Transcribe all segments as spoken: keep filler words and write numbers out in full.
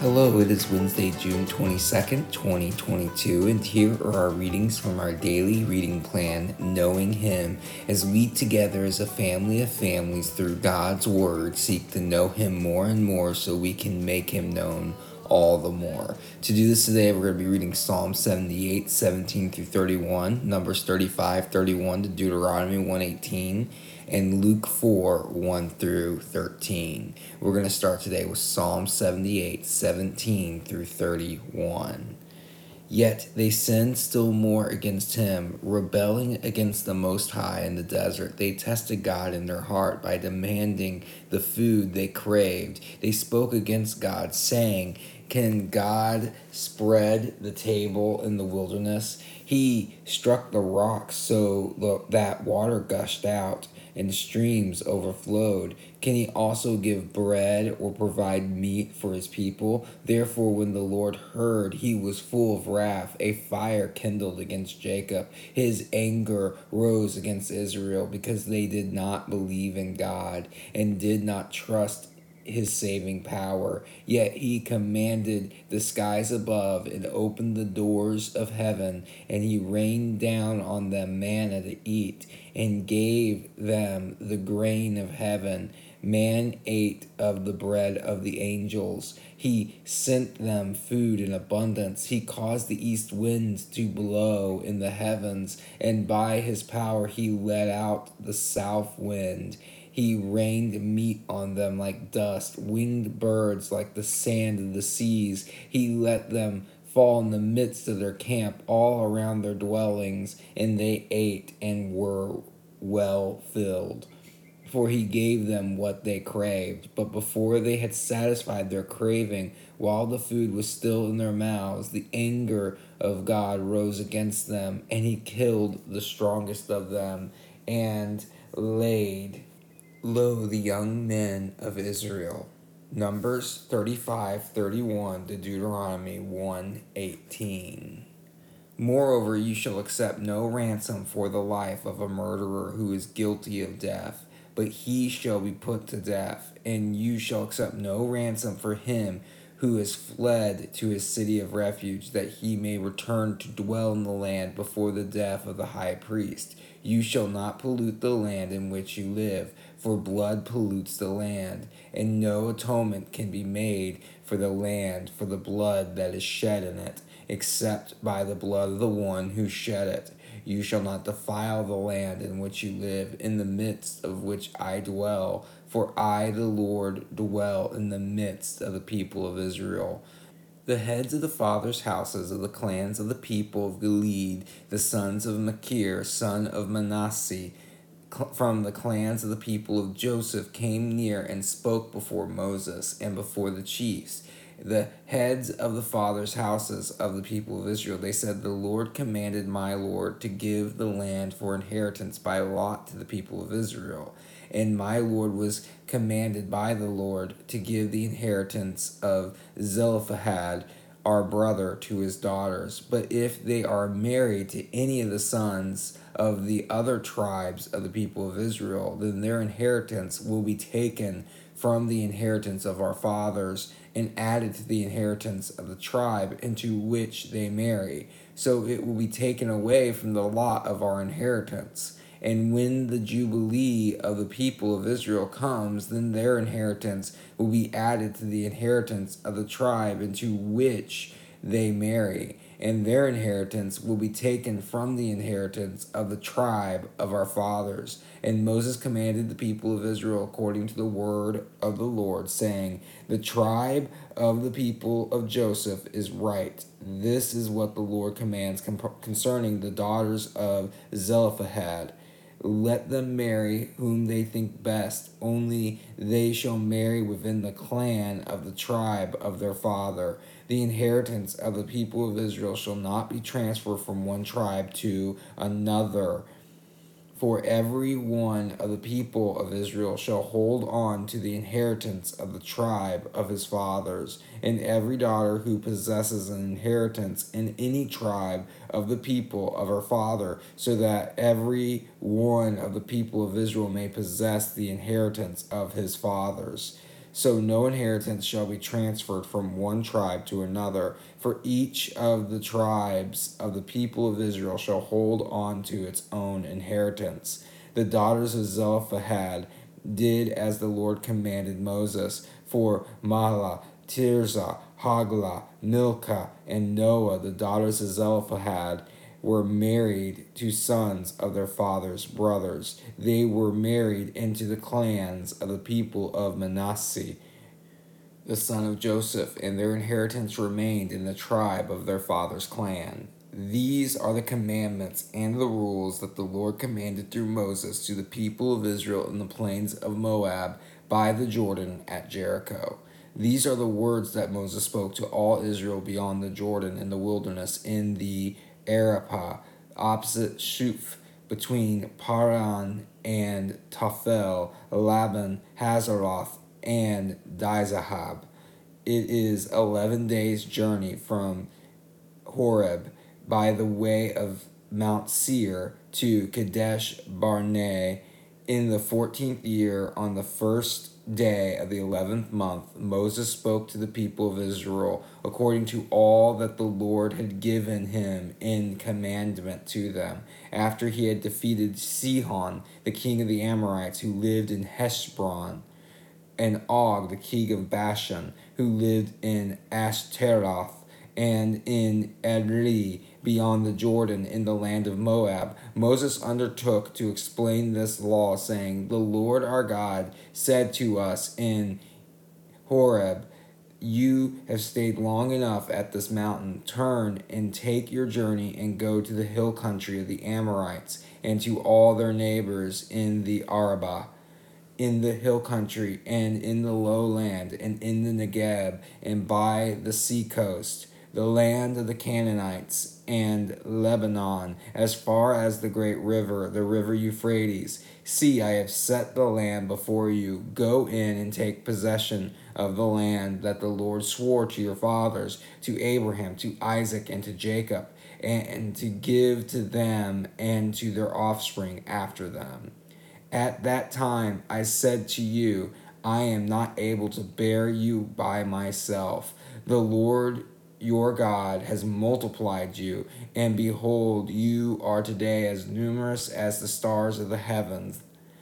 Hello, it is Wednesday, June twenty-second, twenty twenty-two, and here are our readings from our daily reading plan, Knowing Him, as we together as a family of families through God's Word seek to know Him more and more so we can make Him known all the more. To do this today, we're going to be reading Psalm seventy-eight, seventeen through thirty-one, Numbers thirty-five, thirty-one to Deuteronomy one eighteen, and Luke four, one through thirteen. We're going to start today with Psalm seventy-eight, seventeen through thirty-one. Yet they sinned still more against him, rebelling against the Most High in the desert. They tested God in their heart by demanding the food they craved. They spoke against God, saying, "Can God spread the table in the wilderness? He struck the rocks so that water gushed out and streams overflowed. Can he also give bread or provide meat for his people?" Therefore, when the Lord heard, he was full of wrath. A fire kindled against Jacob. His anger rose against Israel because they did not believe in God and did not trust his saving power. Yet he commanded the skies above and opened the doors of heaven, and he rained down on them manna to eat and gave them the grain of heaven. Man ate of the bread of the angels. He sent them food in abundance. He caused the east winds to blow in the heavens, and by his power he let out the south wind. He rained meat on them like dust, winged birds like the sand of the seas. He let them fall in the midst of their camp, all around their dwellings, and they ate and were well filled. For he gave them what they craved. But before they had satisfied their craving, while the food was still in their mouths, the anger of God rose against them, and he killed the strongest of them, and laid low the young men of Israel. Numbers thirty-five, thirty-one to Deuteronomy one eighteen. Moreover, you shall accept no ransom for the life of a murderer who is guilty of death, but he shall be put to death, and you shall accept no ransom for him who has fled to his city of refuge, that he may return to dwell in the land before the death of the high priest. You shall not pollute the land in which you live, for blood pollutes the land, and no atonement can be made for the land for the blood that is shed in it, except by the blood of the one who shed it. You shall not defile the land in which you live, in the midst of which I dwell, for I, the Lord, dwell in the midst of the people of Israel. The heads of the fathers' houses of the clans of the people of Gilead, the sons of Machir, son of Manasseh, from the clans of the people of Joseph, came near and spoke before Moses and before the chiefs, the heads of the fathers' houses of the people of Israel. They said, "The Lord commanded my Lord to give the land for inheritance by lot to the people of Israel. And my Lord was commanded by the Lord to give the inheritance of Zelophehad, our brother, to his daughters. But if they are married to any of the sons of the other tribes of the people of Israel, then their inheritance will be taken from the inheritance of our fathers and added to the inheritance of the tribe into which they marry. So it will be taken away from the lot of our inheritance. And when the Jubilee of the people of Israel comes, then their inheritance will be added to the inheritance of the tribe into which they marry, and their inheritance will be taken from the inheritance of the tribe of our fathers." And Moses commanded the people of Israel according to the word of the Lord, saying, "The tribe of the people of Joseph is right. This is what the Lord commands concerning the daughters of Zelophehad. Let them marry whom they think best, only they shall marry within the clan of the tribe of their father. The inheritance of the people of Israel shall not be transferred from one tribe to another. For every one of the people of Israel shall hold on to the inheritance of the tribe of his fathers, and every daughter who possesses an inheritance in any tribe of the people of her father, so that every one of the people of Israel may possess the inheritance of his fathers." So no inheritance shall be transferred from one tribe to another, for each of the tribes of the people of Israel shall hold on to its own inheritance. The daughters of Zelophehad did as the Lord commanded Moses, for Mahlah, Tirzah, Hoglah, Milcah, and Noah, the daughters of Zelophehad, were married to sons of their father's brothers. They were married into the clans of the people of Manasseh, the son of Joseph, and their inheritance remained in the tribe of their father's clan. These are the commandments and the rules that the Lord commanded through Moses to the people of Israel in the plains of Moab by the Jordan at Jericho. These are the words that Moses spoke to all Israel beyond the Jordan in the wilderness in the Arabah, opposite Shuf, between Paran and Tophel, Laban, Hazeroth, and Dizahab. It is eleven days' journey from Horeb by the way of Mount Seir to Kadesh Barnea. In the fourteenth year, on the first day of the eleventh month, Moses spoke to the people of Israel according to all that the Lord had given him in commandment to them, after he had defeated Sihon, the king of the Amorites, who lived in Heshbon, and Og, the king of Bashan, who lived in Ashtaroth, and in Edrei, beyond the Jordan, in the land of Moab. Moses undertook to explain this law, saying, The Lord our God said to us in Horeb, You have stayed long enough at this mountain. Turn and take your journey and go to the hill country of the Amorites and to all their neighbors in the Arabah, in the hill country and in the lowland and in the Negeb and by the sea coast, the land of the Canaanites and Lebanon, as far as the great river, the river Euphrates. See, I have set the land before you. Go in and take possession of the land that the Lord swore to your fathers, to Abraham, to Isaac, and to Jacob, and to give to them and to their offspring after them. At that time I said to you, I am not able to bear you by myself. The Lord your God has multiplied you, and behold, you are today as numerous as the stars of the heavens.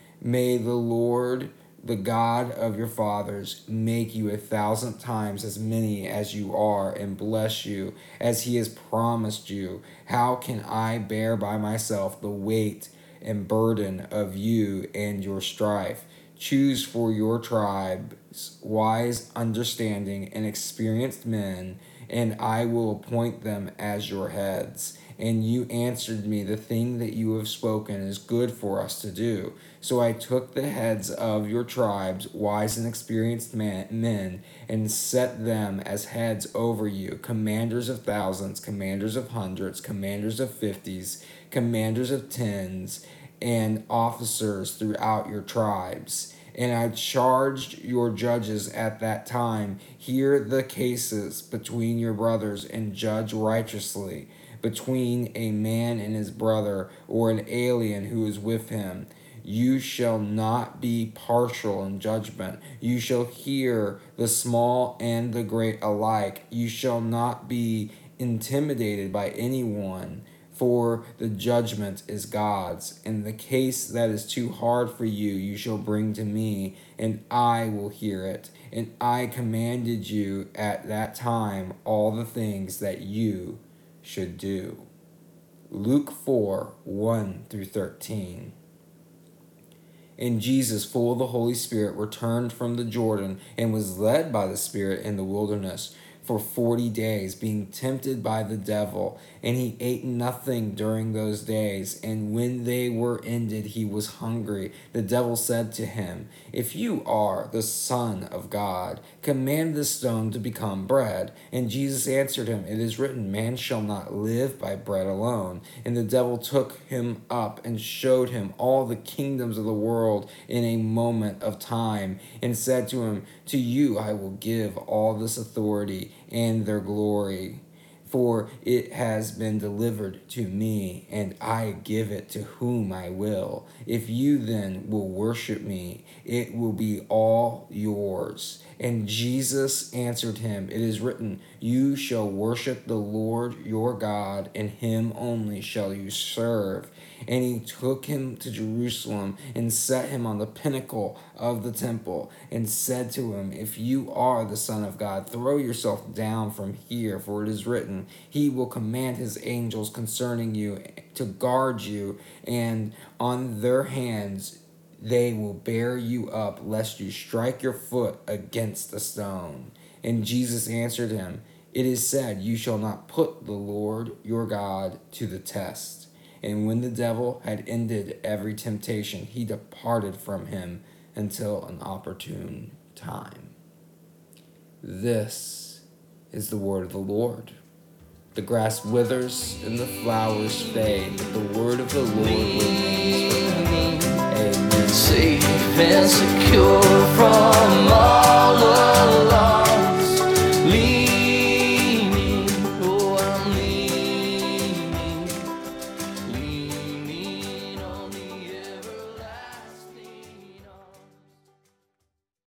May the Lord, the God of your fathers, make you a thousand times as many as you are, and bless you as he has promised you. How can I bear by myself the weight and burden of you and your strife? Choose for your tribes wise, understanding, and experienced men, and I will appoint them as your heads. And you answered me, The thing that you have spoken is good for us to do. So I took the heads of your tribes, wise and experienced men, and set them as heads over you, commanders of thousands, commanders of hundreds, commanders of fifties, commanders of tens, and officers throughout your tribes. And I charged your judges at that time, hear the cases between your brothers and judge righteously between a man and his brother, or an alien who is with him. You shall not be partial in judgment. You shall hear the small and the great alike. You shall not be intimidated by anyone, for the judgment is God's. And the case that is too hard for you, you shall bring to me, and I will hear it. And I commanded you at that time all the things that you should do. Luke four, one through thirteen. And Jesus, full of the Holy Spirit, returned from the Jordan and was led by the Spirit in the wilderness for forty days, being tempted by the devil. And he ate nothing during those days. And when they were ended, he was hungry. The devil said to him, If you are the Son of God, command this stone to become bread. And Jesus answered him, It is written, Man shall not live by bread alone. And the devil took him up and showed him all the kingdoms of the world in a moment of time, and said to him, To you I will give all this authority and their glory, For it has been delivered to me, and I give it to whom I will. If you then will worship me, it will be all yours. And Jesus answered him, It is written, You shall worship the Lord your God, and him only shall you serve. And he took him to Jerusalem and set him on the pinnacle of the temple and said to him, If you are the Son of God, throw yourself down from here, for it is written, He will command his angels concerning you to guard you, and on their hands they will bear you up, lest you strike your foot against a stone. And Jesus answered him, It is said, You shall not put the Lord your God to the test. And when the devil had ended every temptation, he departed from him until an opportune time. This is the word of the Lord. The grass withers and the flowers fade, but the word of the Lord remains forever. Amen. Safe and secure from all